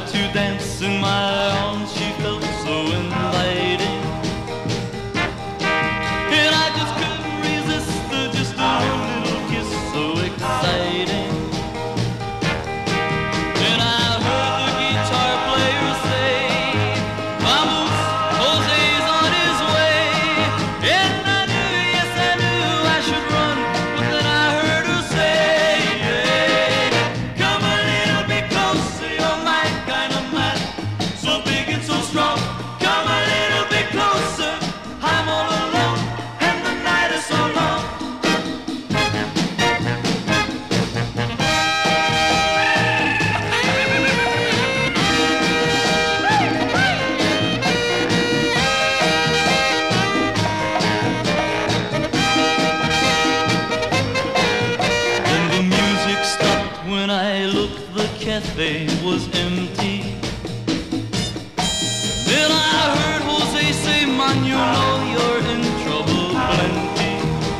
to dance in my arms. She felt so inviting, and I just couldn't resist her. Just a little kiss, so exciting. And I heard the guitar player say, "Vamos, Jose's on his way." And I knew, yes I knew I should run, but then I heard her say, "Come a little bit closer, you're my kind of man, so big and so strong. Come a little bit closer, I'm all alone, and the night is so long." Then the music stopped when I looked, the cafe was empty. Then I heard Jose say, "Man, you know you're in trouble plenty."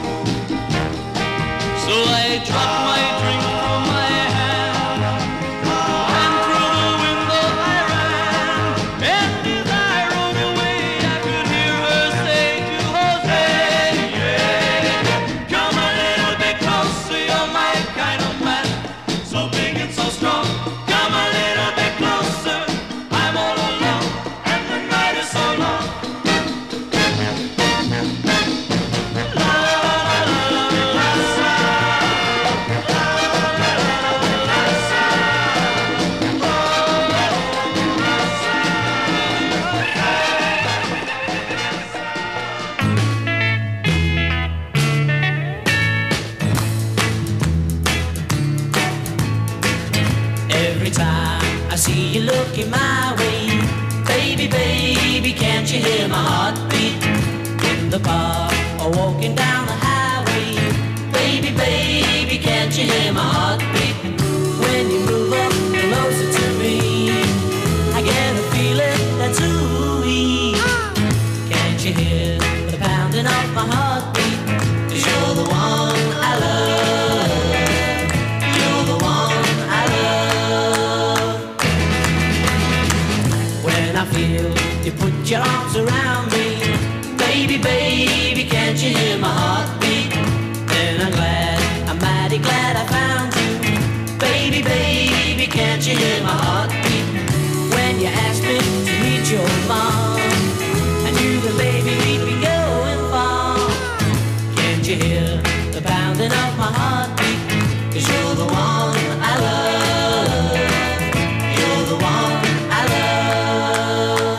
So I dropped my drink from my hand, and through the window I ran. And as I rode away, I could hear her say to Jose, "Come a little bit closer, you're my kind of man, so big and so strong. Come a little bit closer, I'm all alone, and the night is so long." Every time I see you looking my way, baby, baby, can't you hear my heartbeat? In the park or walking down the highway, baby, baby, can't you hear my heartbeat? When you move up closer to me, I get a feeling that's ooh-wee. Can't you hear the pounding of my heartbeat? 'Cause you're the one I love. You're the one I love. When I feel you put your arms around me, baby, baby, can't you hear my heartbeat? Then I'm mighty glad I found you, baby, baby, can't you hear my heartbeat? When you asked me to meet your mom, I knew that baby we'd be going far. Can't you hear the pounding of my heartbeat? 'Cause you're the one I love. You're the one I love.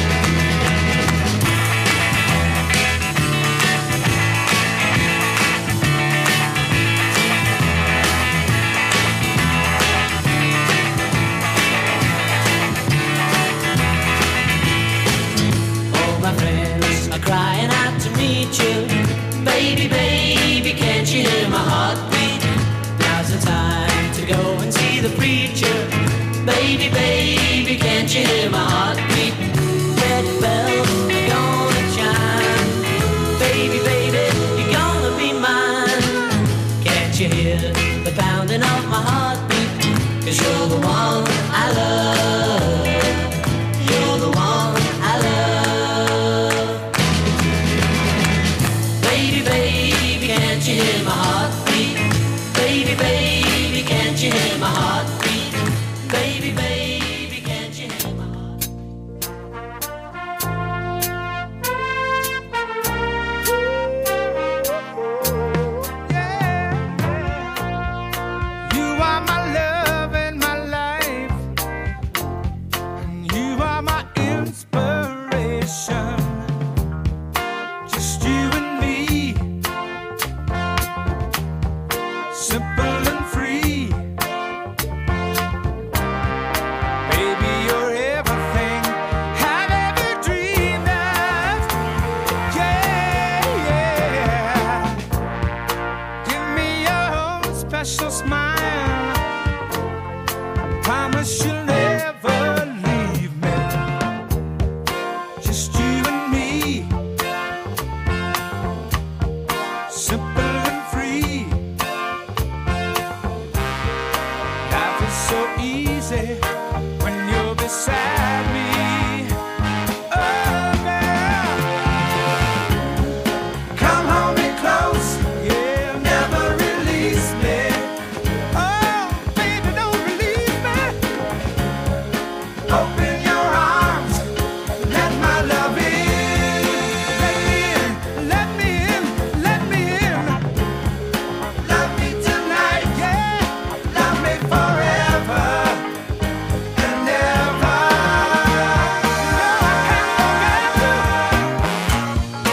All my friends are crying out to meet you, baby, baby, can't you hear my heartbeat? Now's the time to go and see the preacher, baby, baby, can't you hear my heartbeat? Red bells are gonna chime, baby, baby, you're gonna be mine. Can't you hear the pounding of my heartbeat? 'Cause you're the one I love. You're the one I love. Baby, baby, can't you hear my heartbeat? Baby, baby, can't you hear my heartbeat? Baby, baby, can't you hear my heartbeat? You are my love and my life. Open your arms, let my love in. Let me in, let me in, let me in. Love me tonight, yeah. Love me forever and ever. No, I can't forget you.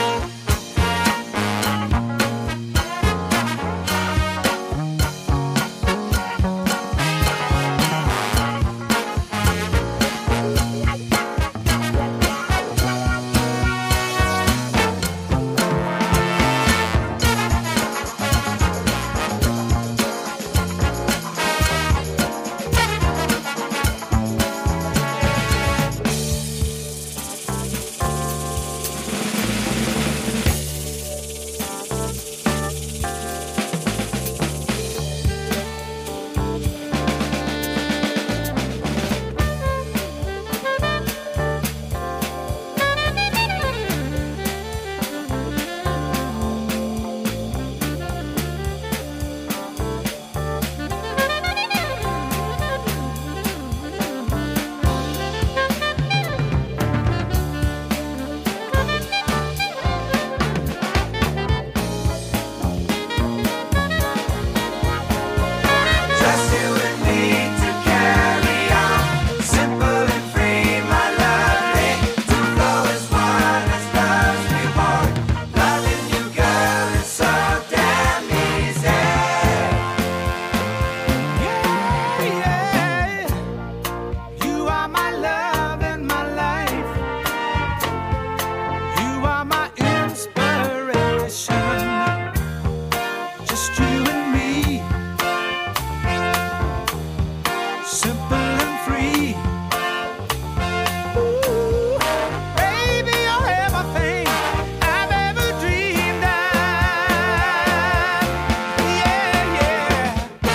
Just you and me to carry on, simple and free, my lovely. To flow as one as love's reborn. Loving you, girl, is so damn easy. Yeah, yeah. You are my love and my life. You are my inspiration. Just you and me. Simple and free. Ooh, baby, you're everything I've ever dreamed of. Yeah, yeah.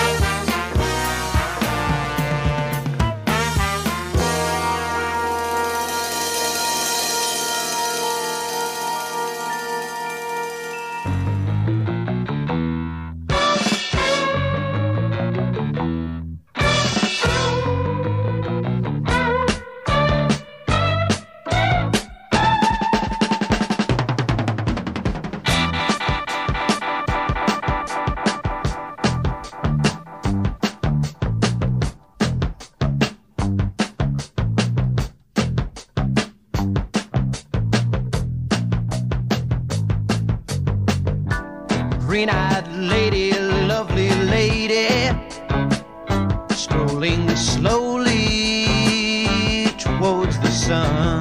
Green-eyed lady, lovely lady, strolling slowly towards the sun.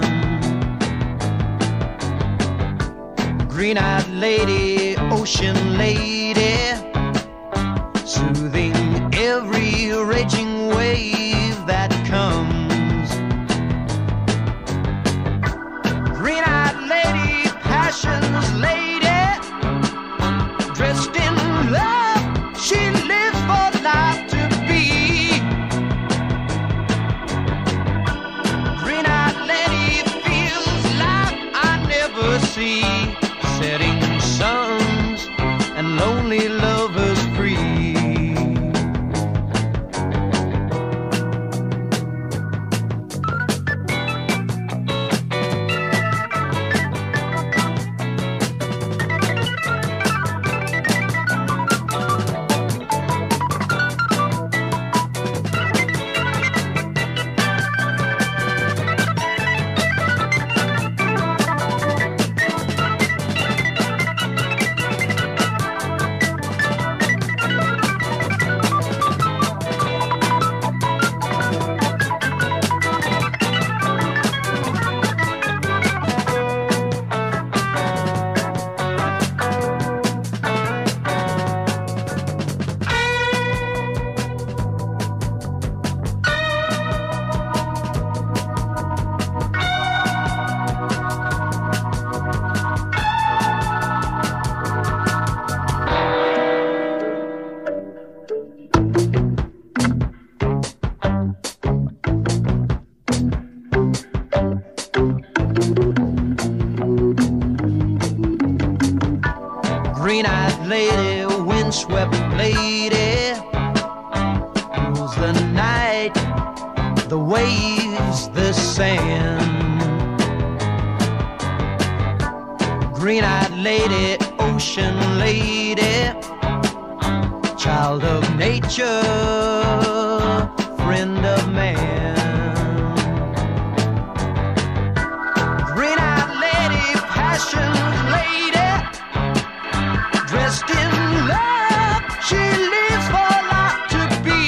Green-eyed lady, ocean lady, soothing every raging wave that comes. Green-eyed lady, passion's lady, dressed in love, she lives for life to be. Green-eyed lady feels like I never see. Setting suns and lonely lovers free. Green-eyed lady, windswept lady, rules the night, the waves lays the sand. Green-eyed lady, ocean lady, child of nature, friend of man. Green-eyed lady, passion lady, dressed in love, she lives for life to be.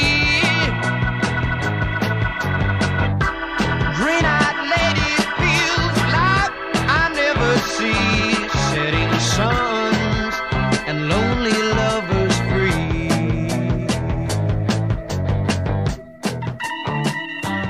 Green-eyed lady feels like I never see, setting suns and lonely lovers free.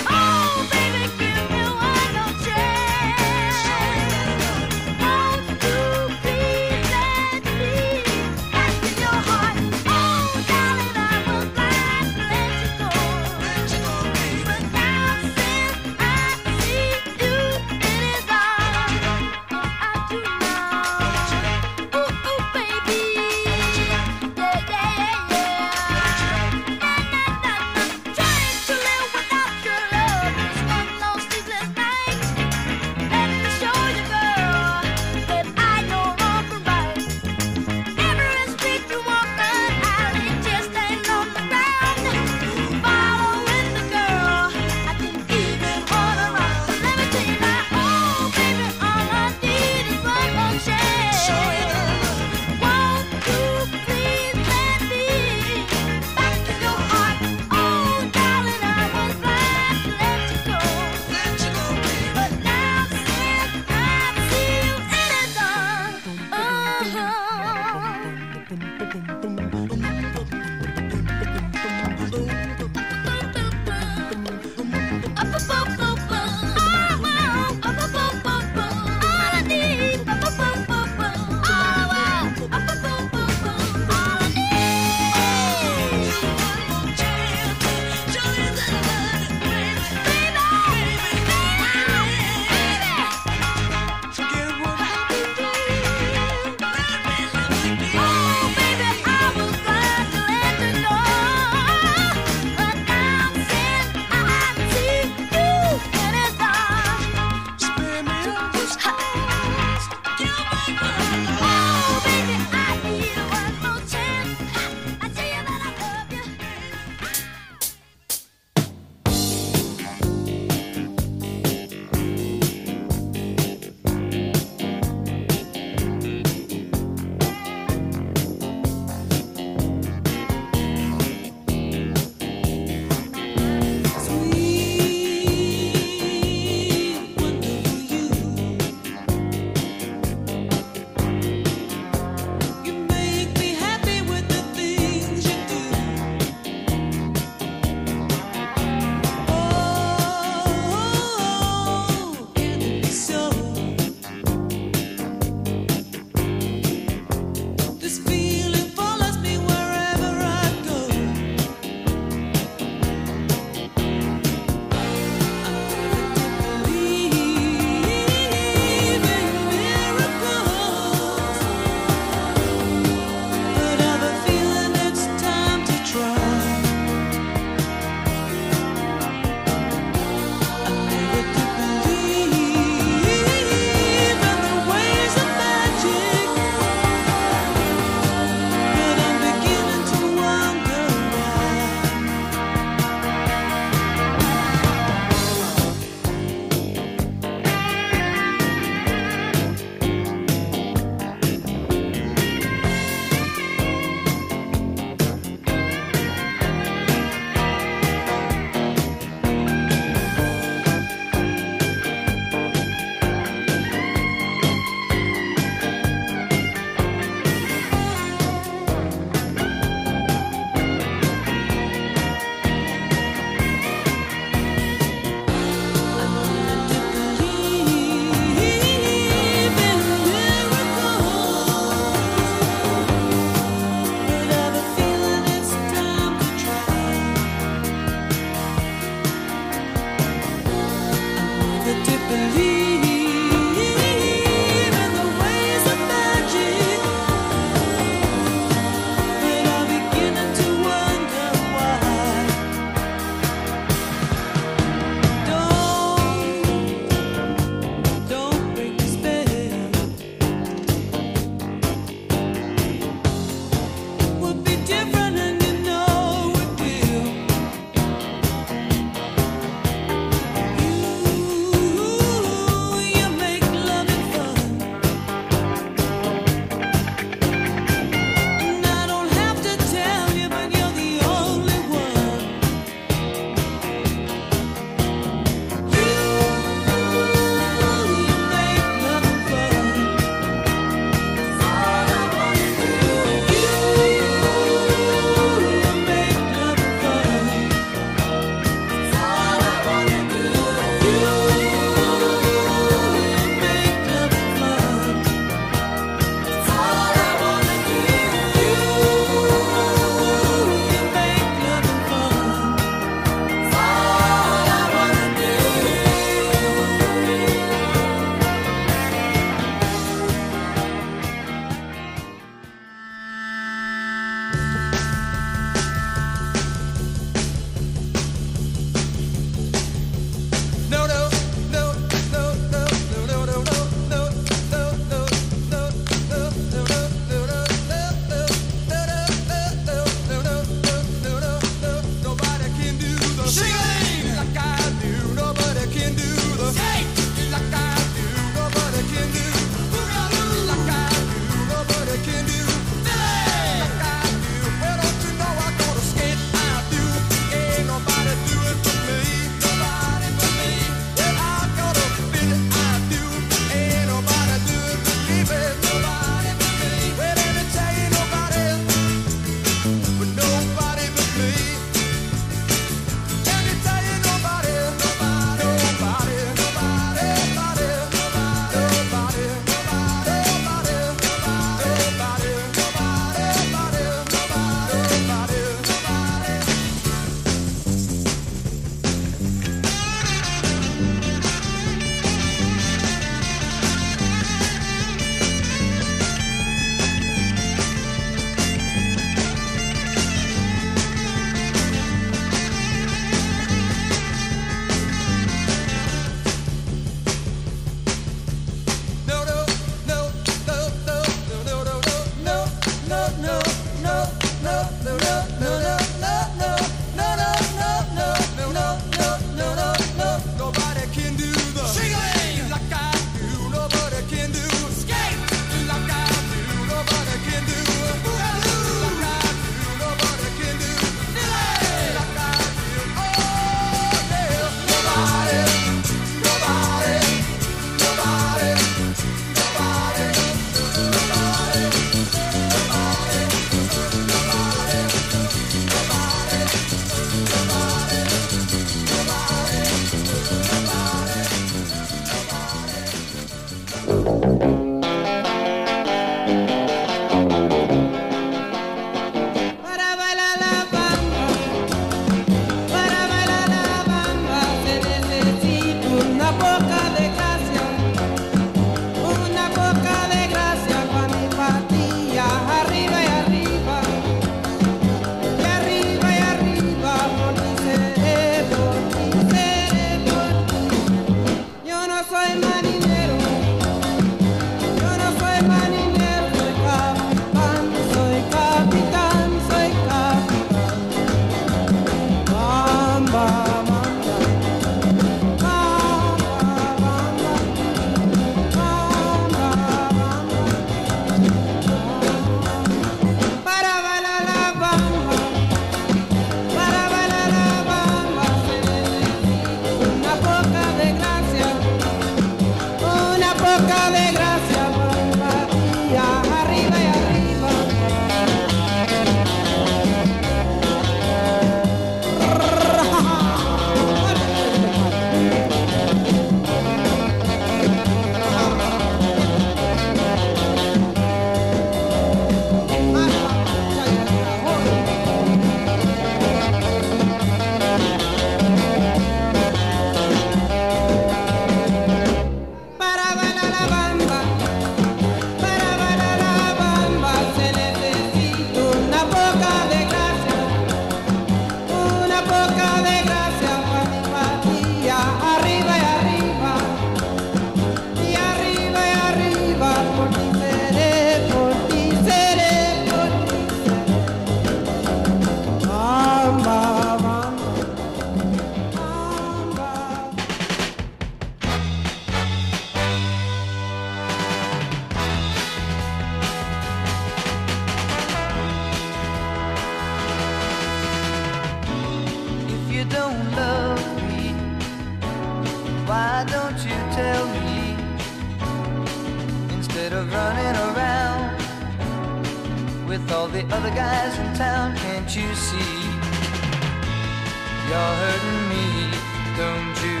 with all the other guys in town. Can't you see? You're hurting me. Don't you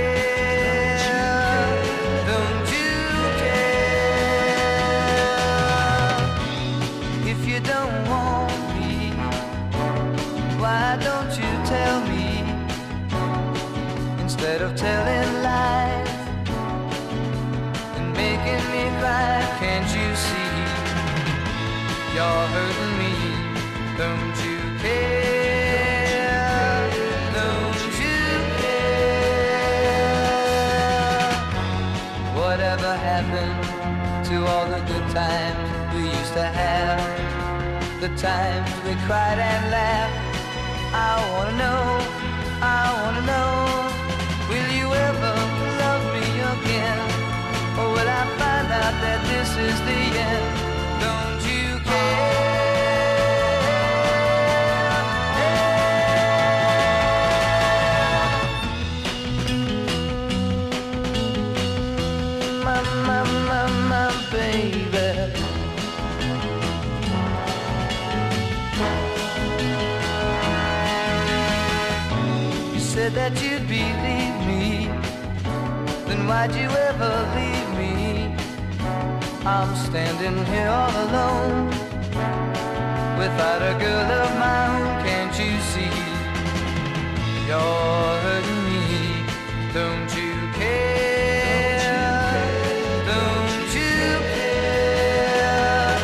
care? Don't you care? If you don't want me, why don't you tell me? Instead of telling lies and making me cry, can't you see? You're hurting me. Don't you care? Don't you care? Whatever happened to all the good times we used to have? The times we cried and laughed. I wanna know, I wanna know, will you ever love me again? Or will I find out that this is the end? Don't you care? My baby. You said that you'd believe me, then why'd you ever leave me? I'm standing here all alone, without a girl of my own. Can't you see? You're hurting me. Don't you care? Don't you care?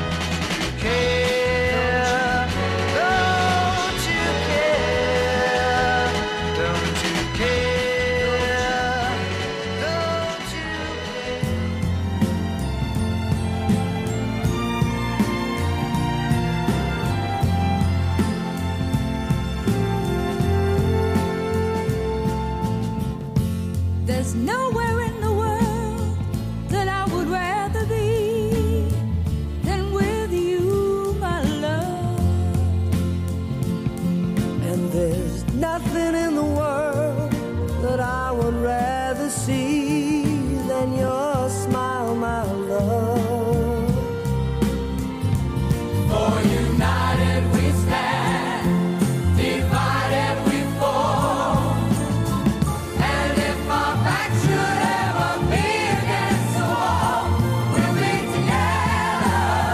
Care? Don't you care? Don't you care? Don't you care? There's nowhere in the world that I would rather be than with you, my love. And there's nothing in the world that I would rather see than your smile, my love. For united we stand, divided we fall. And if our back should ever be against the wall, we'll be together,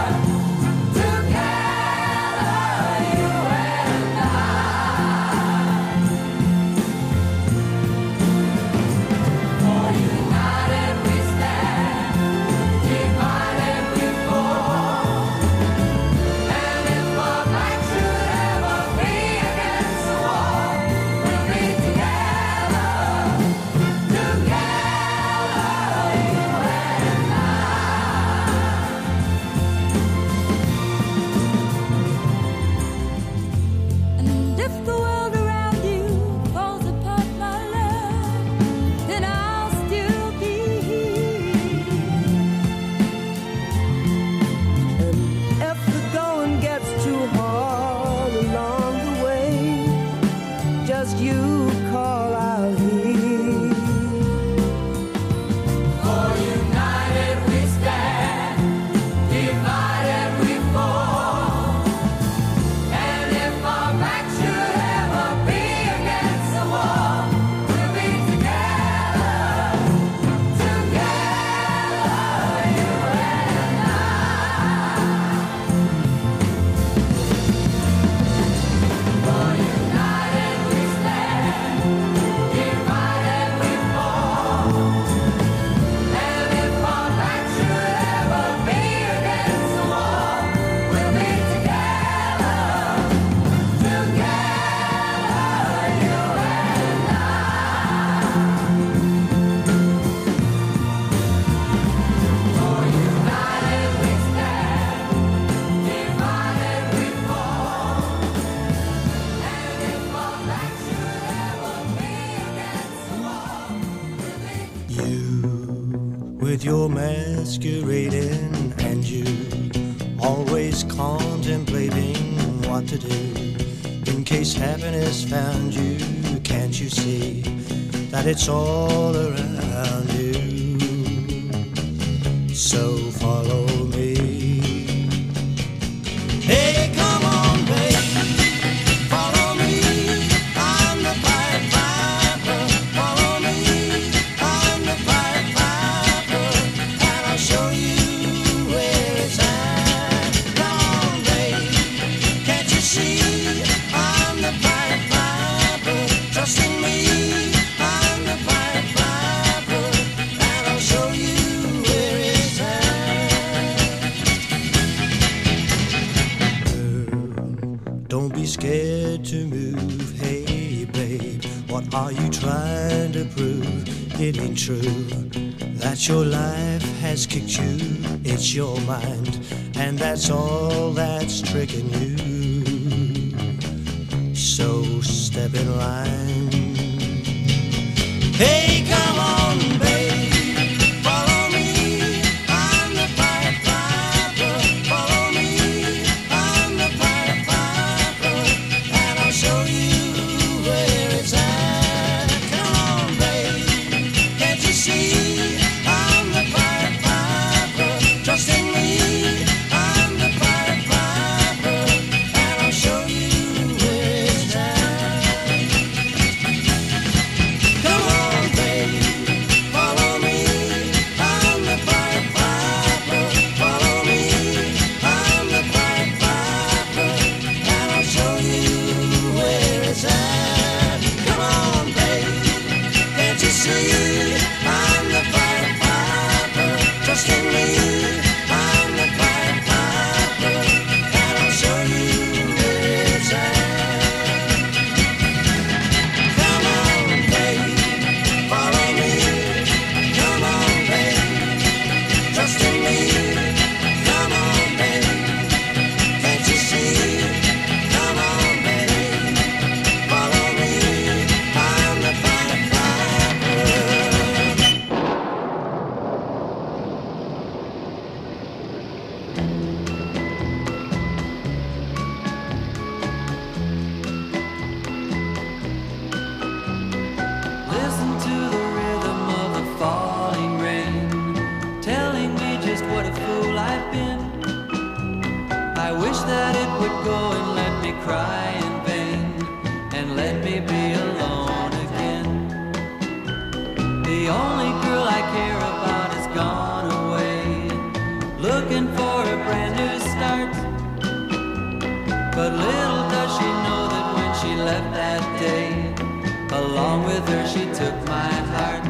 together, you and I. For united we stand, divided we fall. And if our back should ever be against the wall, we'll be together, together, you and I. And if the world around you falls apart, my love, then I'll still be here. And if the going gets too hard along the way, just you call out here. For united we stand, divided we fall. And if our back should ever be against the wall, we'll be together, together, you and I. For united we stand, divided we fall. And if our back should ever be against the wall, we'll be together, together, you and I. For united we stand, divided we fall. And if our back should ever be against the wall, we'll be You, with your masquerading, and you always contemplating what to do in case happiness found you. Can't you see that it's all around you? So follow me. scared to move. Hey babe, what are you trying to prove? It ain't true that your life has kicked you. It's your mind, and that's all that's tricking you. So step in line. Hey, come on, babe, follow me. I'm the Pied Piper. Follow me. I'm the Pied Piper, and I'll show you where it's at. Come on, babe, can't you see? I'm the Pied Piper. Trust in me. I'm the Pied Piper, and I'll show you where it's at. Come on, babe, follow me. I'm the Pied Piper. Follow me. I'm the Pied Piper, and I'll show you where it's at. Come on, babe, can't you see? I'm the Pied Piper. Trust in me. I'm the Pied Piper, and I'll show you where it's at. Come on, babe, follow me. Come on, babe, trust in me. Come on, babe, can't you see? Come on, babe, follow me. I'm the Pied Piper. Listen to the rhythm of the falling rain, telling me just what a fool I've been. I wish that it would go and let me cry in vain, and let me be alone again. The only girl I care about has gone away, looking for a brand new start. But little does she know that when she left that day, along with her she took my heart.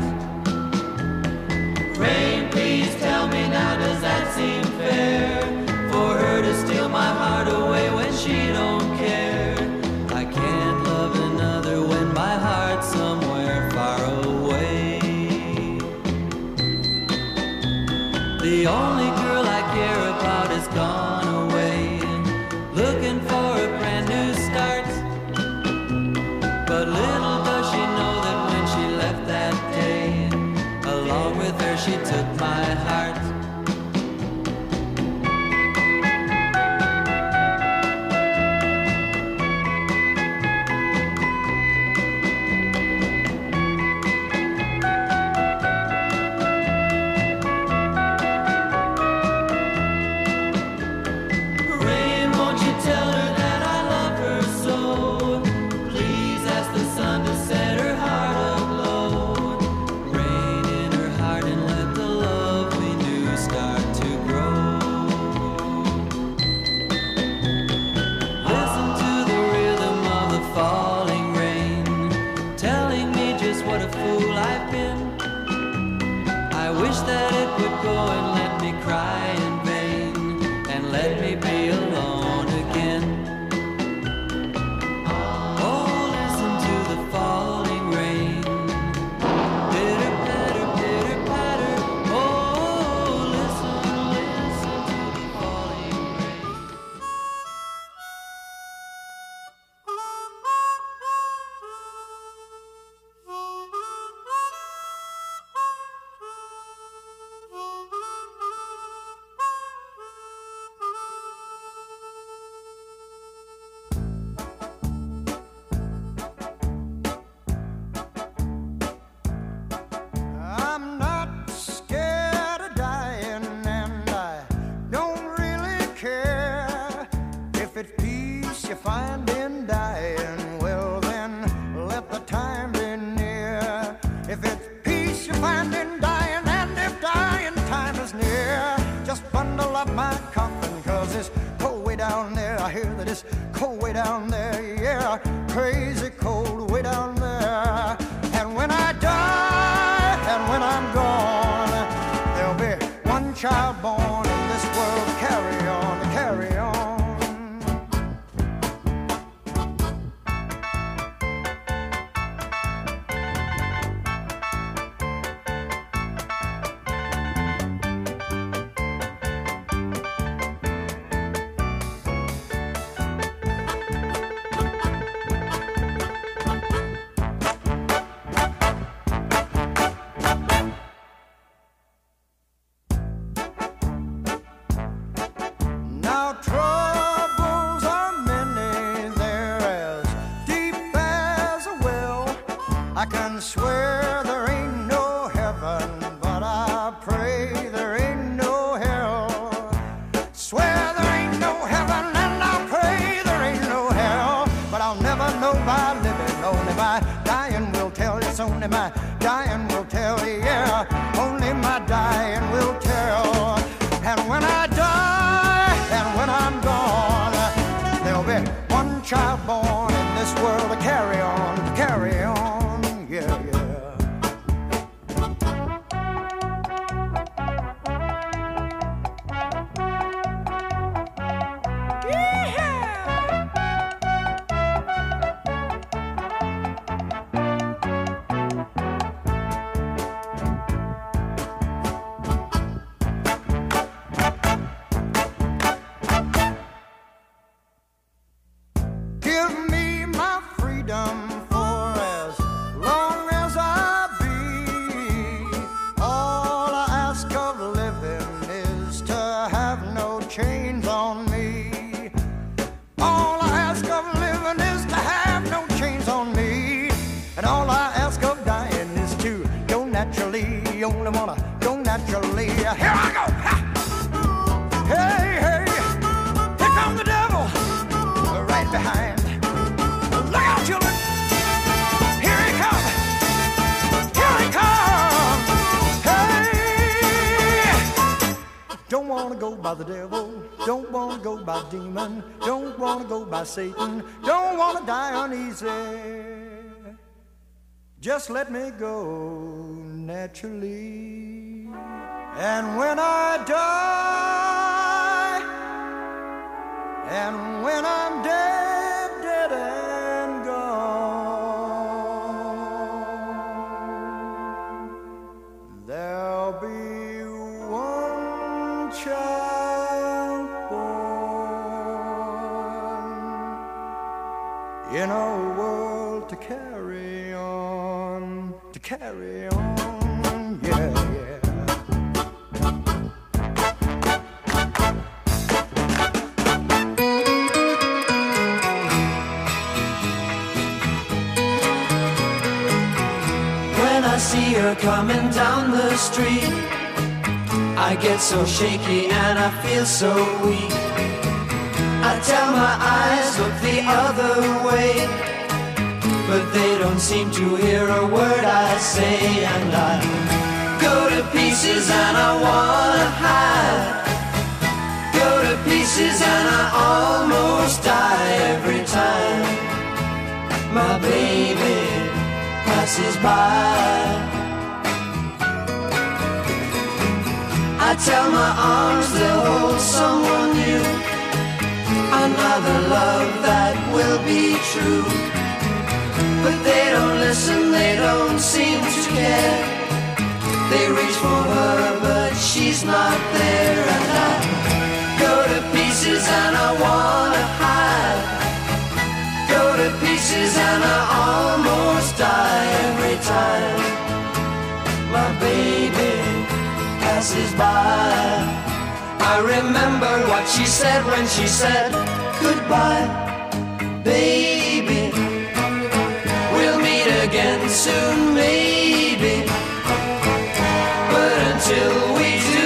Rain, please tell me now, does that seem fair? For her to steal my heart away when she don't care. I can't love another when my heart's somewhere far away. The only girl I care about has gone away, looking for a brand new start. But little does she know that when she left that day, along with her she took my heart. Rain, won't you tell her that I love her so? Please ask the sun to set her heart aglow. Rain in her heart and let the love we knew start to grow. Listen to the rhythm of the falling rain, telling me just what a fool I've been. I wish that it would go and let me cry in vain, and let me be alone again. Oh, listen to the falling rain. Pitter patter, pitter patter. Oh, listen, listen to the falling rain. I'm not scared of dying, and I don't really care. If it's peace you find in dying, well then let the time be near. If it's peace you find in dying, and if dying time is near, just bundle up my coffin, 'cause it's cold way down there. I hear that it's cold way down there, yeah, crazy cold way down there. And when I die, and when I'm gone, there'll be one child born in this world. Carry on, carry on. only wanna go naturally. Here I go. Ha! Hey, hey, here comes the devil right behind. Look out, children. Here he comes. Here he comes. Hey, don't wanna go by the devil. Don't wanna go by demon. Don't wanna go by Satan. Don't wanna die uneasy. Just let me go naturally. And when I die, and when I'm dead, dead and gone, there'll be one child born in a world to carry on, to carry on, yeah, yeah. When I see her coming down the street, I get so shaky and I feel so weak. I tell my eyes, look the other way, but they don't seem to hear a word I say. And I go to pieces and I wanna hide, go to pieces and I almost die every time my baby passes by. I tell my arms they'll hold someone new, another love that will be true. But they don't listen, they don't seem to care. They reach for her, but she's not there. And I go to pieces and I wanna hide, go to pieces and I almost die every time my baby passes by. I remember what she said when she said goodbye, baby. We'll meet again soon, maybe. But until we do,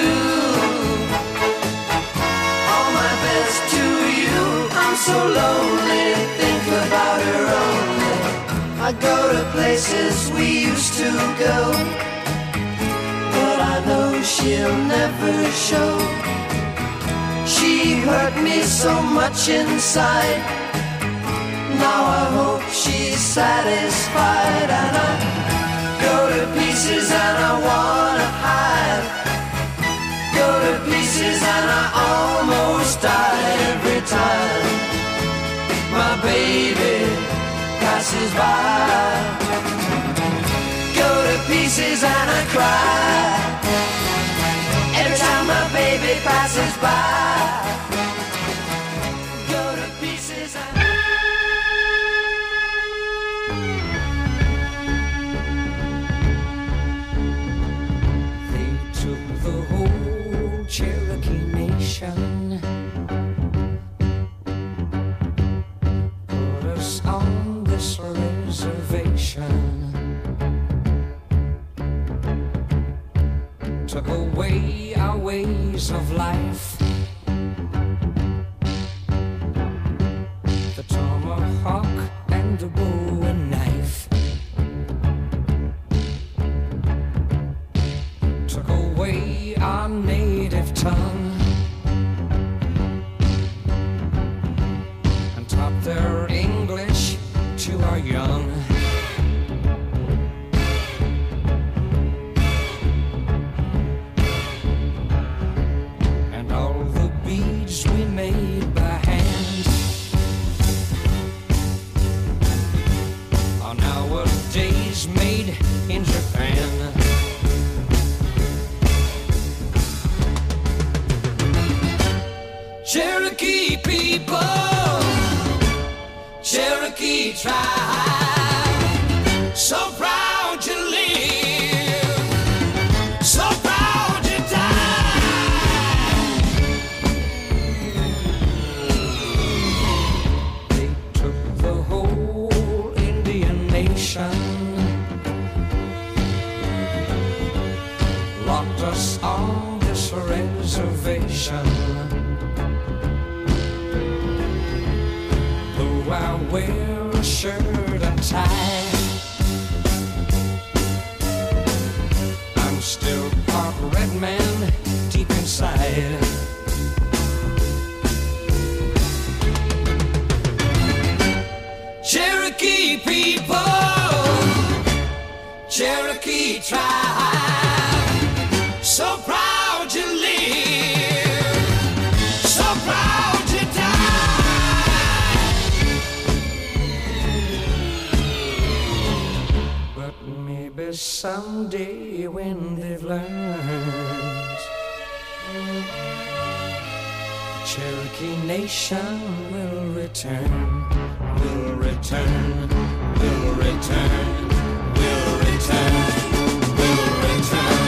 all my best to you. I'm so lonely, think about her only. I go to places we used to go, but I know she'll never show. She hurt me so much inside. Now I hope she's satisfied. And I go to pieces and I wanna hide, go to pieces and I almost die every time my baby passes by. Go to pieces and I cry every time my baby passes by. Go to pieces and they took the whole Cherokee Nation, put us on this reservation, took away our ways of life, the tomahawk and the bow and knife, took away our native tongue, and taught their English to our young. And all the beads we made by hand are nowadays made in Japan. Cherokee people, Cherokee tribe, so proud you live, so proud you die. They took the whole Indian nation, locked us on this reservation. Though I wear a shirt and tie, I'm still part red man deep inside. Cherokee people, Cherokee tribe, so proud you live, so proud you die. But maybe someday when they've learned, the Cherokee nation will return. Will return, will return, will return, will return.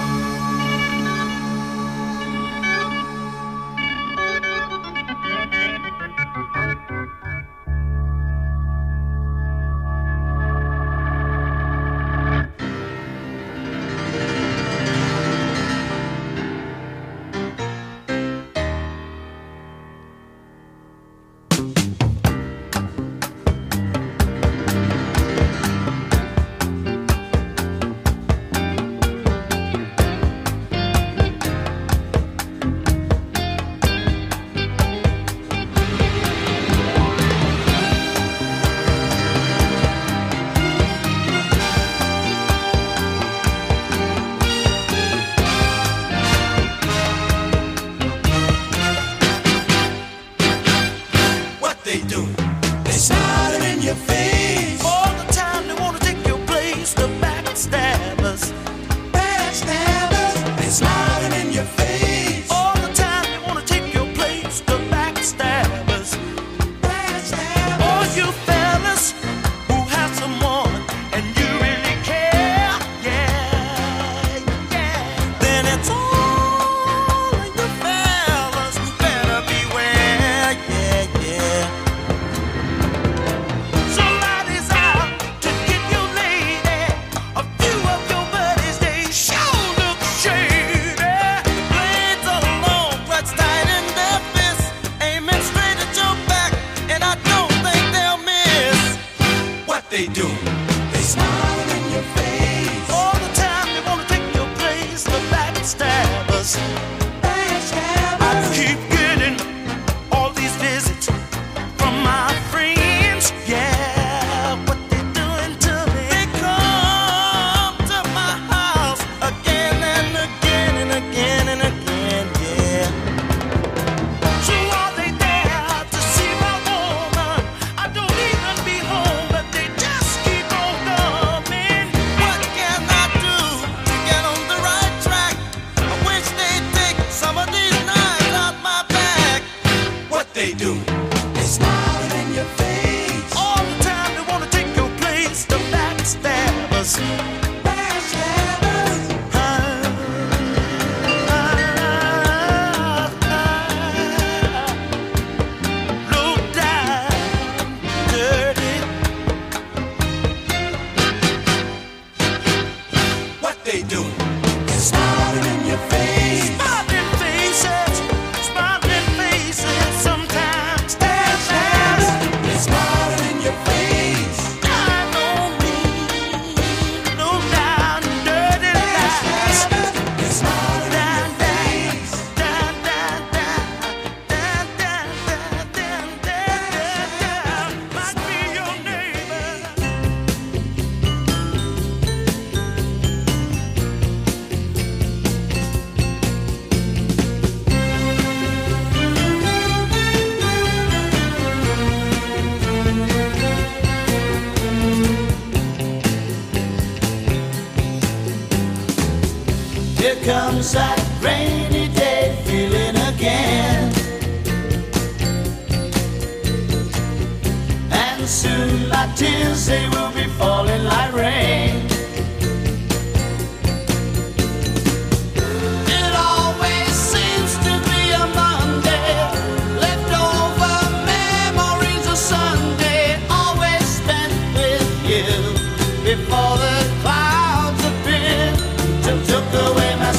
Comes that rainy day feeling again, and soon my tears they will be falling like rain. It always seems to be a Monday, leftover memories of Sunday, always spent with you before the clouds appeared and took away my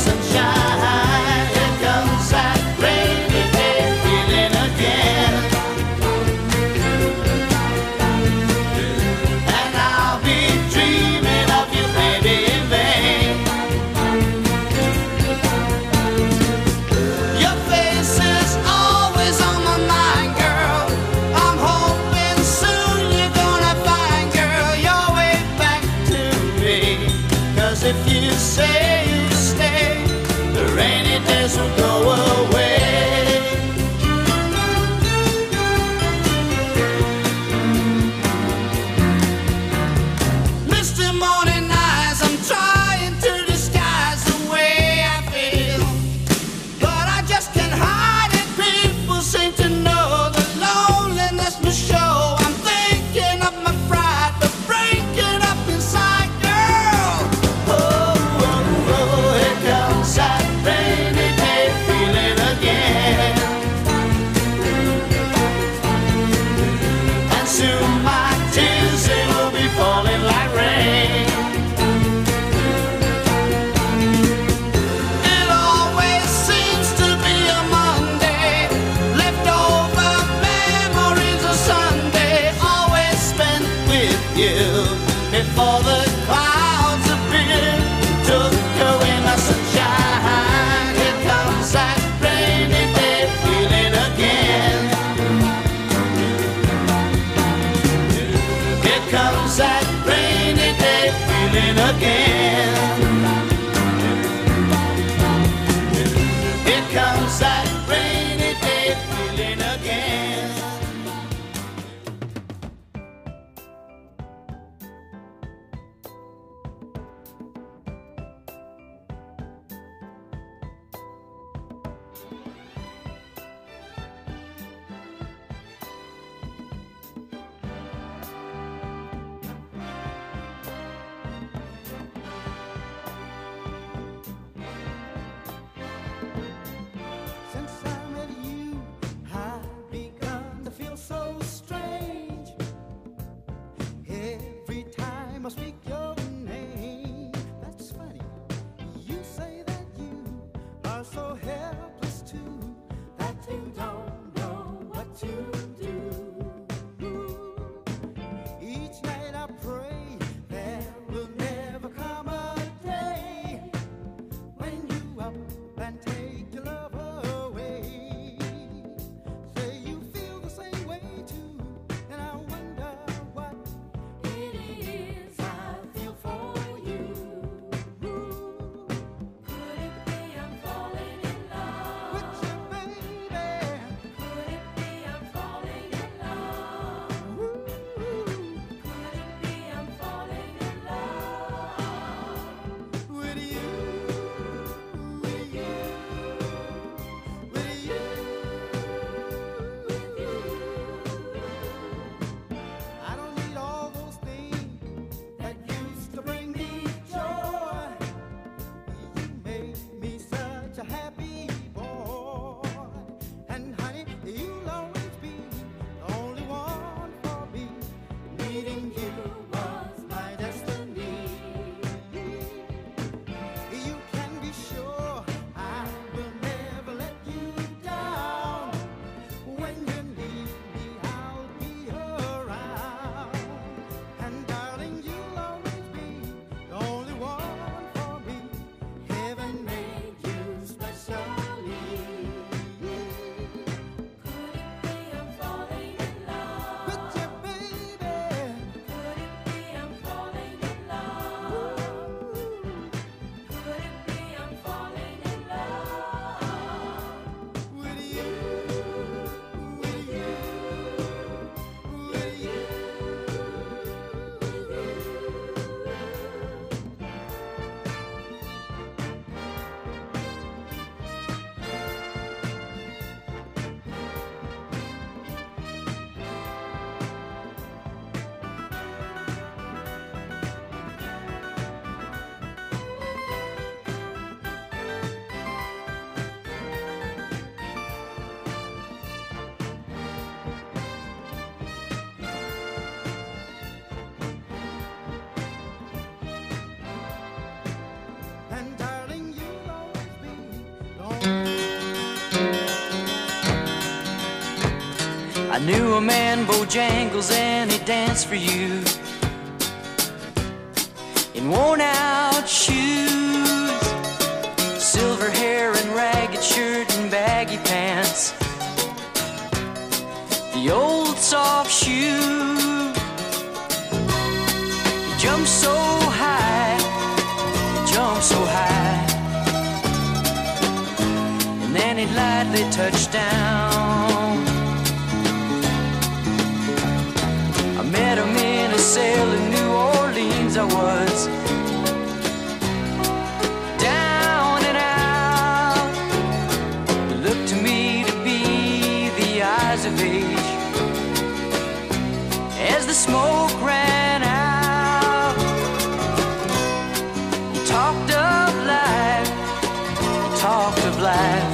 up and take your love away. Say you feel the same way too, and I wonder what it is I feel for you. Could it be I'm falling in love with you, baby? Could it be I'm falling in love? Could it be I'm falling in love with you? I don't need all those things that used to bring me joy. You made me such a happy boy. And honey, you'll always be the only one for me. Needing you was my destiny. You can be sure I will never let you down. When you need me, I'll be around. And darling, you'll always be the only one for me. Heaven made you specially. Could it be I'm falling in love with you, baby? Could it be I'm falling in love? Could it be I'm falling in love with you? With you? With you? And darling, you'll always be the only. I knew a man, Bojangles, and he danced for you in worn out shoes, silver hair and ragged shirt and baggy pants, the old soft shoe. He jumped so high, jumped so high, and then he lightly touched down. I met him in a cell in New Orleans. I was down and out. It looked to me to be the eyes of age as the smoke ran out. He talked of life, he talked of life.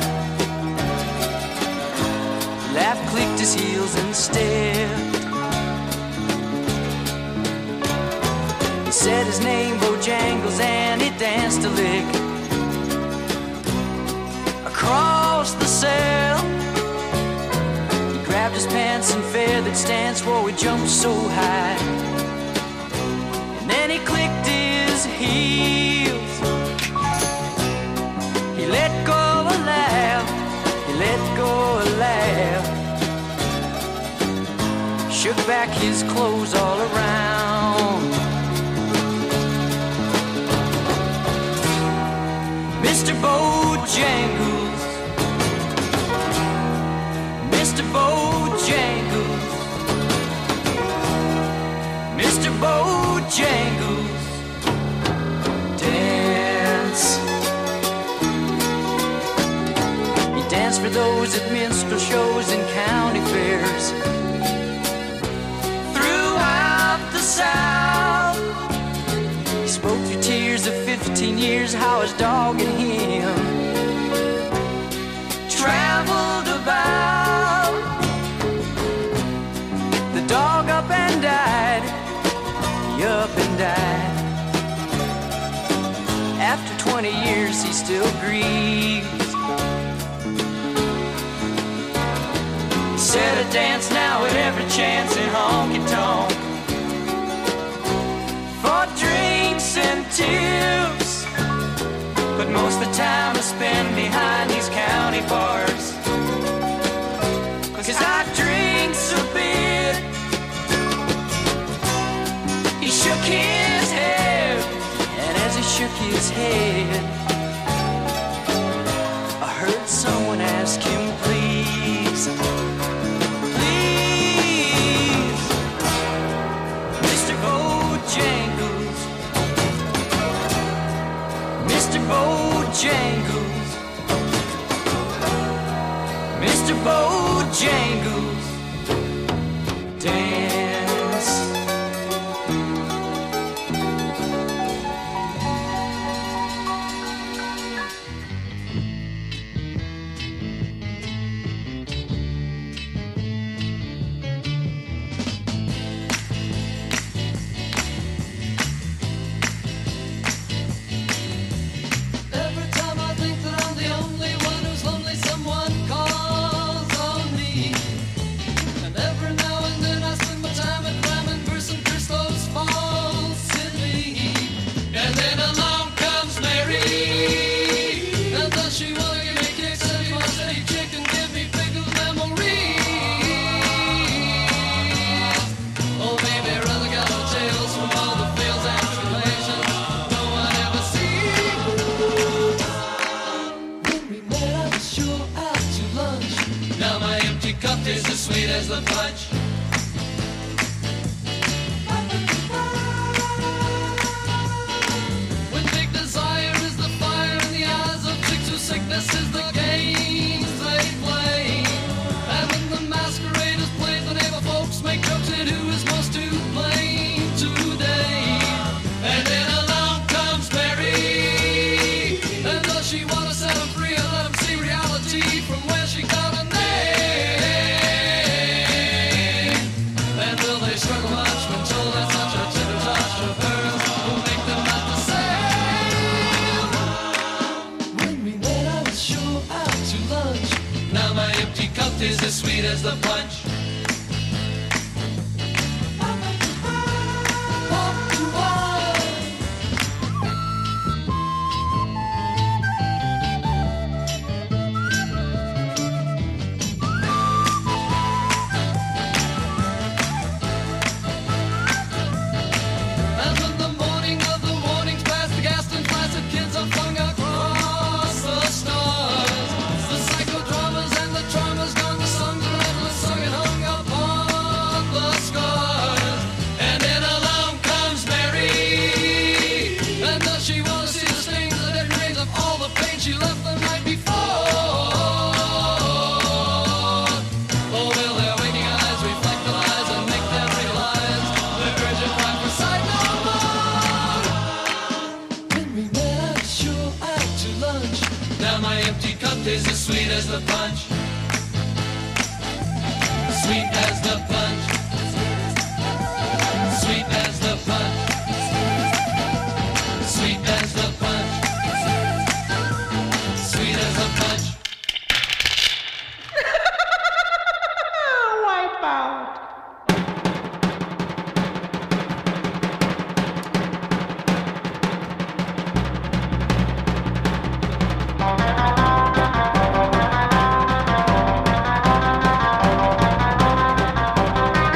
He laughed, clicked his heels and stared. He said his name, Bojangles, and he danced a lick across the cell. He grabbed his pants and feathered stance, whoa, he jumped so high. And then he clicked his heels. He let go a laugh, he let go a laugh. Shook back his clothes all around. Mr. Bojangles, Mr. Bojangles, Mr. Bojangles, dance. He danced for those at minstrel shows and county fairs throughout the South. He spoke through tears of 15 years how his dog and him traveled about. The dog up and died, he up and died. After 20 years he still grieves. He said I dance now at every chance in honky-tonk for drinks and tips, but most of the time I spend behind these county bars. 'Cause I drink so bit. He shook his head, and as he shook his head, I heard someone ask him, please, please, Mr. Bojangles, Mr. Bojangles, Mr. Bojangles, dance. Every time I think that I'm the only one who's lonely, someone calls on me. And every now and then I spend my time at Ramen verse and Christos Falls City. And then along comes Mary, and does she wanna give me kicks? And he wants any chicken, give me pickled memories. Oh baby, rather got no tales from all the fails and tribulations no one ever sees. When we met, I was sure out to lunch. Now my empty cup is as sweet as the punch. When big desire is the fire in the eyes of chicks whose sickness is the games they play. And when the masquerade is played, the neighbor folks make jokes at who is most to blame today. And then along comes Mary, and does she want to set him free and let him see reality from where she got a name? And will they struggle much when told that such a tender touch of hers will make them not the same? When we met, I was sure out to lunch. Now my empty cup is as sweet as the punch. Walk to walk. And when the morning of the warnings past, the gassed and flaccid kids are flung across the stars. The psychodramas and the traumas gone, the songs are endless, sung and hung upon the scars. And then along comes Mary, and does she want to see the stains, the dead remains of all the pain she left the night before? Oh, will their waking eyes reflect the lies and make them realize the urgent cry for sight no more? When we met, I was sure out to lunch. Now my empty cup is as sweet as the punch. Sweet as the punch. Sweet as the punch. Sweet as the punch. Sweet as the punch. Wipeout.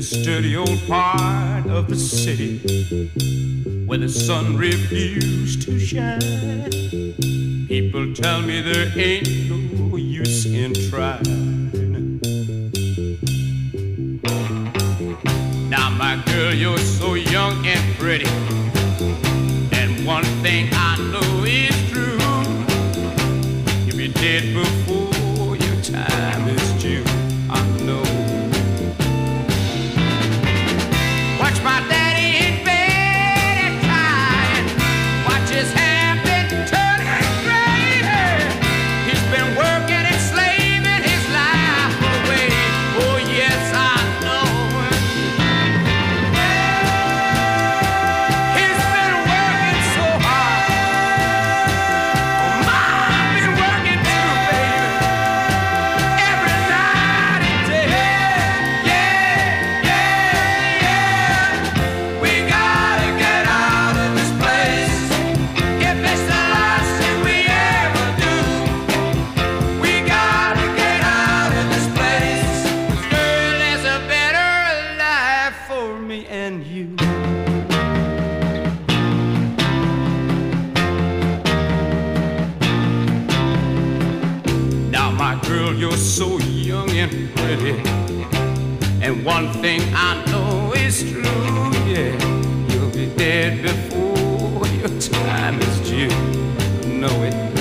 this dirty old part of the city where the sun refused to shine. People tell me there ain't no use in trying. Now, my girl, you're so young and pretty, and one thing I know is true: you'll be dead before your time is due. I know. Watch my daddy in bed and crying. Watch his hair been turning gray. He's been working and slaving his life away. Oh yes, I know. He's been working so hard. Mom been working too, baby. Every night and day. We gotta get out of this place. If it's the last thing we ever do, we gotta get out of this place. 'Cause girl, there's a better life for me and you. Now, my girl, you're so young and pretty, and one thing I know is true, yeah, you'll be dead before your time is due. Know it.